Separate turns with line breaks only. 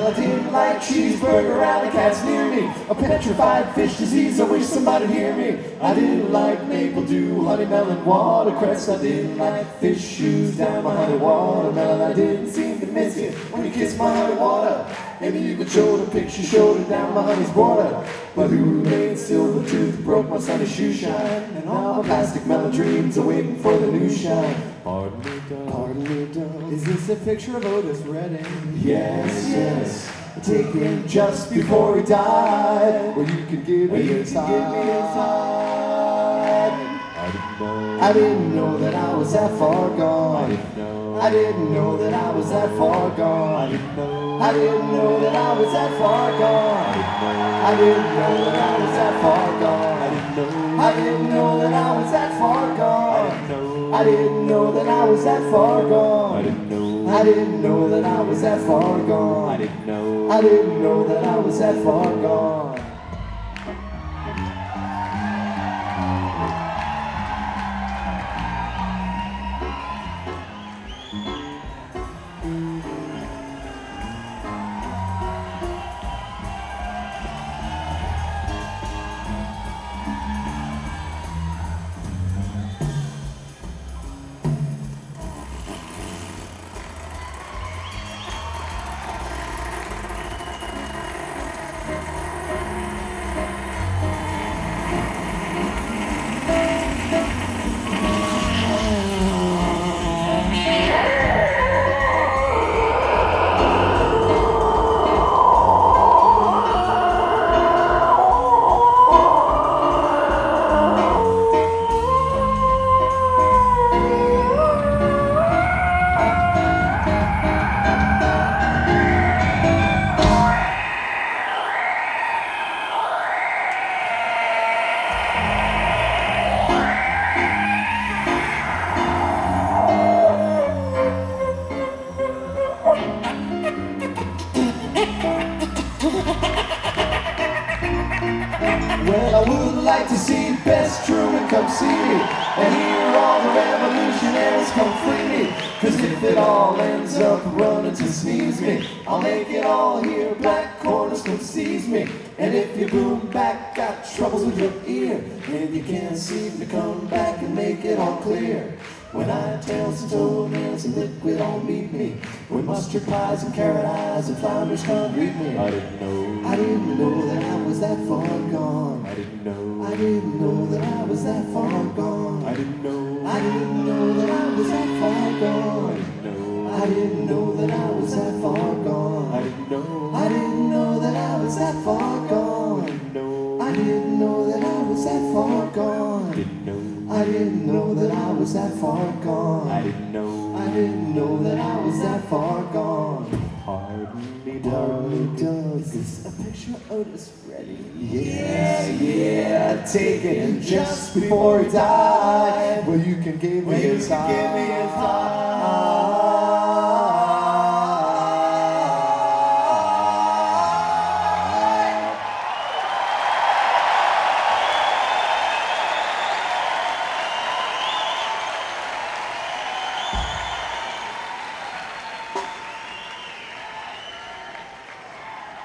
I didn't like cheeseburger, alley cats near me. A petrified fish disease, I wish somebody'd hear me. I didn't like maple dew, honey melon, watercress. I didn't like fish shoes down my honey watermelon. I didn't seem to miss you when you kissed my honey water. Maybe you could show the picture, shoulder down my honey's border. But who made silver tooth, broke my sunny shoe shine, and all my plastic melon dreams are waiting for the new shine. Pardon me, darling.
Is this a picture of Otis Redding?
Yes. Taken just before he died. Well, you could give me his side. I didn't know that I was that far gone. I didn't know that I was that far gone. I didn't know that I was that far gone. I didn't know that I was that far gone. I didn't know that I was that far gone. I didn't know that I was that far gone. I didn't know that I was that far gone. I didn't know that I was that far gone. Well, I would like to see Bess Truman come see me and hear all the revolutionaries come free me. Cause if it all ends up running to sneeze me, I'll make it all here, black corners come seize me. And if your boom back got troubles with your ear, and you can't seem to come back and make it all clear, when I tell some toenails and liquid all meet me, when mustard pies and carrot eyes and flounders come greet me. I didn't know that I was that far gone. I didn't know that I was that far gone. I didn't know that I was that far gone. I didn't know that I was that far gone. I didn't know that I was that far gone. I didn't know that I was that far gone. I didn't know that I was that far gone. I didn't know that I was that far gone. Pardon me, darling, is this a picture of Otis Redding? Yeah, taken just before he died. Well, you can give me his heart.